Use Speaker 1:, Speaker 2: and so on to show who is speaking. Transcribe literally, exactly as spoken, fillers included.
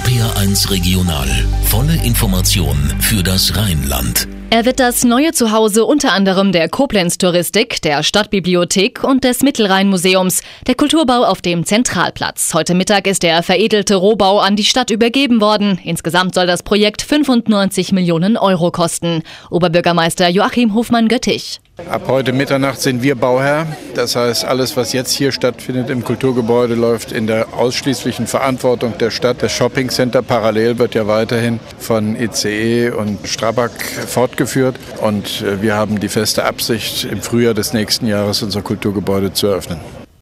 Speaker 1: R P R eins Regional. Volle Information für das Rheinland.
Speaker 2: Er wird das neue Zuhause unter anderem der Koblenz-Touristik, der Stadtbibliothek und des Mittelrhein-Museums, der Kulturbau auf dem Zentralplatz. Heute Mittag ist der veredelte Rohbau an die Stadt übergeben worden. Insgesamt soll das Projekt fünfundneunzig Millionen Euro kosten. Oberbürgermeister Joachim Hofmann-Göttich.
Speaker 3: Ab heute Mitternacht sind wir Bauherr. Das heißt, alles, was jetzt hier stattfindet im Kulturgebäude, läuft in der ausschließlichen Verantwortung der Stadt. Das Shoppingcenter parallel wird ja weiterhin von I C E und Strabag fortgeführt. Und wir haben die feste Absicht, im Frühjahr des nächsten Jahres unser Kulturgebäude zu eröffnen.